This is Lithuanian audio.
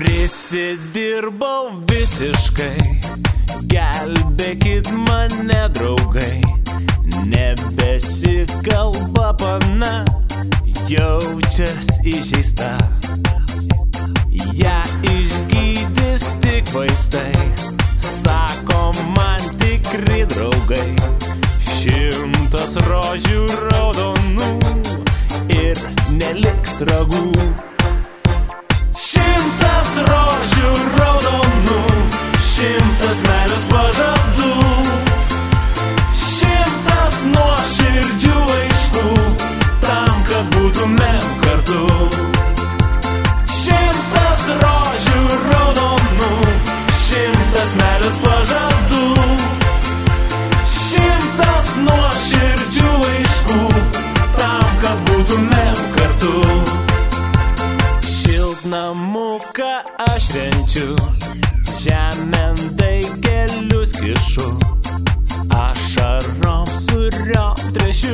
Prisidirbau visiškai, gelbėkit mane, draugai. Nebesikalba pana, jaučias įžeista. Ja išgydys tik vaistai, sako man tikri draugai. 100 rožių raudonų ir neliks ragų. 100 rožių raudonų, 100 meilės pažadų, 100 nuoširdžių laiškų, tam, kad būtumėm kartu. 100 rožių raudonų, 100 meilės pažadų, 100 nuoširdžių laiškų, tam, kad būtumėm kartu. Šiltnamuką aš švenčiu, žemėn daigelius kišu, ašarom suriom trešiu.